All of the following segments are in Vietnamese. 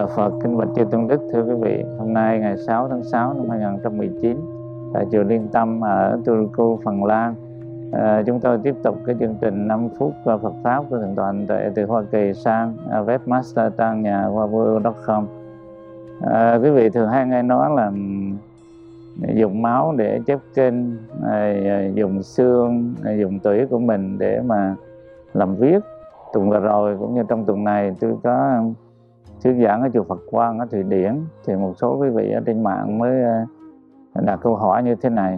Là Phật, kính bạch chư tôn đức. Thưa quý vị, hôm nay ngày 6 tháng 6 năm 2019 tại chùa Liên Tâm ở Turku, Phần Lan, chúng tôi tiếp tục cái chương trình 5 phút Phật pháp của Thượng tọa Hành Tuệ từ Hoa Kỳ sang webmaster trang nhà www.com. Quý vị thường hay nghe nói là dùng máu để chép kinh, dùng xương, dùng tủy của mình để mà làm viết. Tuần vừa rồi cũng như trong tuần này tôi có thuyết giảng ở chùa Phật Quang ở Thụy Điển, thì một số quý vị ở trên mạng mới đặt câu hỏi như thế này: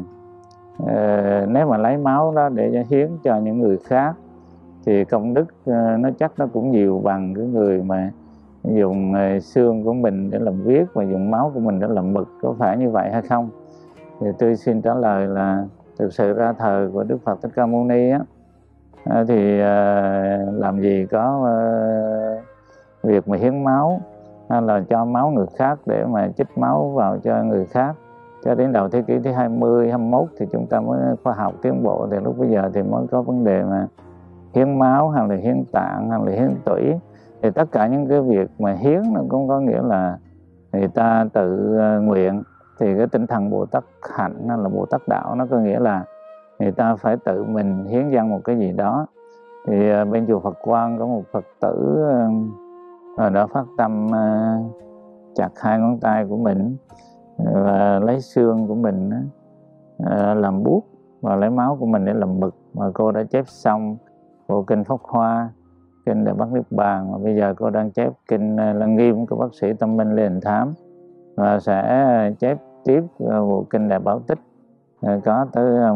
nếu mà lấy máu đó để hiến cho những người khác thì công đức nó chắc nó cũng nhiều bằng cái người mà dùng xương của mình để làm viết và dùng máu của mình để làm mực, có phải như vậy hay không? Thì tôi xin trả lời là thực sự ra thời của Đức Phật Thích Ca Mâu Ni á, thì làm gì có việc mà hiến máu hay là cho máu người khác để mà chích máu vào cho người khác. Cho đến đầu thế kỷ thứ 20, 21 thì chúng ta mới khoa học tiến bộ, thì lúc bây giờ thì mới có vấn đề mà hiến máu hay là hiến tạng hay là hiến tủy. Thì tất cả những cái việc mà hiến nó cũng có nghĩa là người ta tự nguyện. Thì cái tinh thần Bồ Tát hạnh hay là Bồ Tát đạo nó có nghĩa là người ta phải tự mình hiến dâng một cái gì đó. Thì bên chùa Phật Quang có một Phật tử đã phát tâm chặt 2 ngón tay của mình và lấy xương của mình làm bút và lấy máu của mình để làm mực. Mà cô đã chép xong bộ kinh Pháp Hoa, kinh Đại Bát Niết Bàn, và bây giờ cô đang chép kinh Lăng Nghiêm của bác sĩ Tâm Minh Lê Hạnh Thám, và sẽ chép tiếp bộ kinh Đại Bảo Tích có tới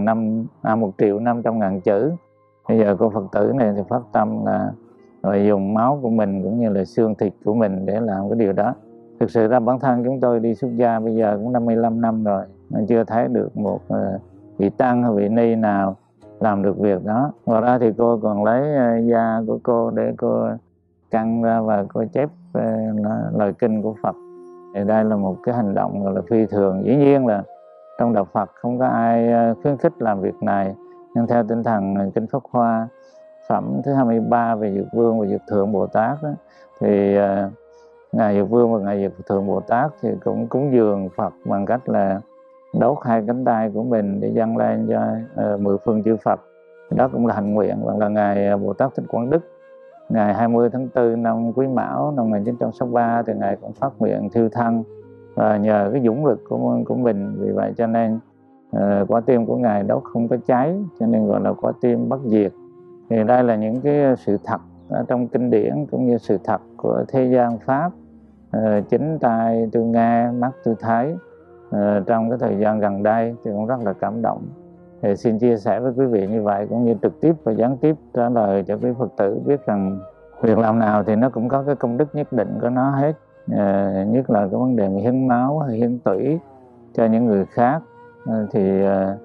1.500.000 chữ. Bây giờ cô Phật tử này thì phát tâm là dùng máu của mình cũng như là xương thịt của mình để làm cái điều đó. Thực sự ra bản thân chúng tôi đi xuất gia bây giờ cũng 55 năm rồi, mà chưa thấy được một vị tăng hay vị ni nào làm được việc đó. Ngoài ra thì cô còn lấy da của cô để cô căng ra và cô chép lời kinh của Phật. Thì đây là một cái hành động gọi là phi thường. Dĩ nhiên là trong đạo Phật không có ai khuyến khích làm việc này, nhưng theo tinh thần kinh Pháp Hoa phẩm thứ 23 về Dược Vương và Dược Thượng Bồ Tát đó, thì Ngài Dược Vương và Ngài Dược Thượng Bồ Tát thì cũng cúng dường Phật bằng cách là đốt 2 cánh tay của mình để dâng lên cho 10 phương chư Phật. Đó cũng là hành nguyện. Và là Ngài Bồ Tát Thích Quảng Đức, ngày 20 tháng 4 năm Quý Mão năm 1963 thì Ngài cũng phát nguyện thiêu thân, và nhờ cái dũng lực của mình, vì vậy cho nên quả tim của Ngài đốt không có cháy, cho nên gọi là quả tim bất diệt. Thì đây là những cái sự thật ở trong kinh điển cũng như sự thật của thế gian Pháp. Chính tai tôi nghe, mắt tôi thấy trong cái thời gian gần đây thì cũng rất là cảm động. Thì xin chia sẻ với quý vị như vậy, cũng như trực tiếp và gián tiếp trả lời cho quý Phật tử biết rằng việc làm nào thì nó cũng có cái công đức nhất định của nó hết. Nhất là cái vấn đề hiến máu hay hiến tủy cho những người khác, thì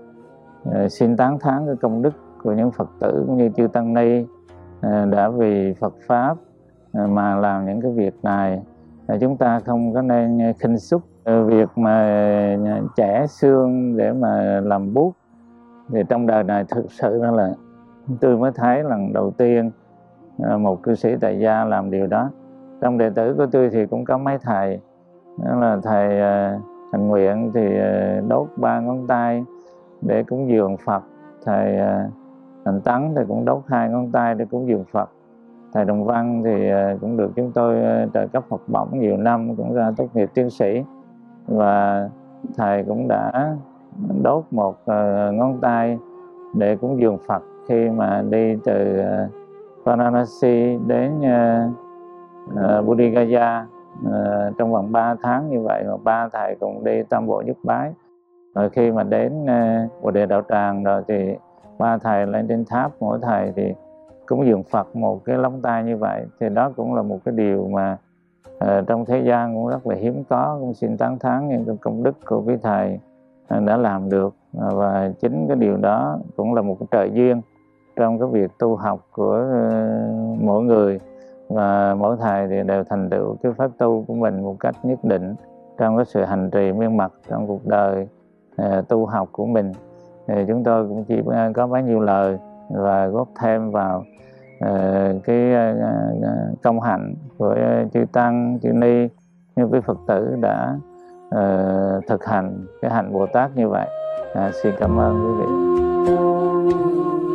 xin tán thán cái công đức của những Phật tử cũng như chư Tăng Ni đã vì Phật Pháp mà làm những cái việc này. Chúng ta không có nên khinh xúc việc mà chẻ xương để mà làm bút. Thì trong đời này thực sự đó là tôi mới thấy lần đầu tiên một cư sĩ tại gia làm điều đó. Trong đệ tử của tôi thì cũng có mấy thầy, đó là thầy hành nguyện thì đốt 3 ngón tay để cúng dường Phật. Thầy Hành Tấn thì cũng đốt 2 ngón tay để cúng dường Phật. Thầy Đồng Văn thì cũng được chúng tôi trợ cấp học bổng nhiều năm, cũng ra tốt nghiệp tiến sĩ. Và thầy cũng đã đốt 1 ngón tay để cúng dường Phật khi mà đi từ Varanasi đến Bodh Gaya trong vòng 3 tháng như vậy. Và 3 thầy cùng đi tam bộ nhất bái. Rồi khi mà đến Bồ Đề Đạo Tràng rồi thì 3 thầy lên trên tháp, mỗi thầy thì cúng dường Phật 1 cái lóng tay như vậy. Thì đó cũng là một cái điều mà trong thế gian cũng rất là hiếm có. Cũng xin tán thán những cái công đức của quý thầy đã làm được. Và chính cái điều đó cũng là một cái trợ duyên trong cái việc tu học của mỗi người. Và mỗi thầy thì đều thành tựu cái pháp tu của mình một cách nhất định trong cái sự hành trì miên mật trong cuộc đời tu học của mình. Thì chúng tôi cũng chỉ có bấy nhiêu lời và góp thêm vào công hạnh của chư tăng, chư ni, như quý Phật tử đã thực hành cái hạnh Bồ Tát như vậy. Xin cảm ơn quý vị.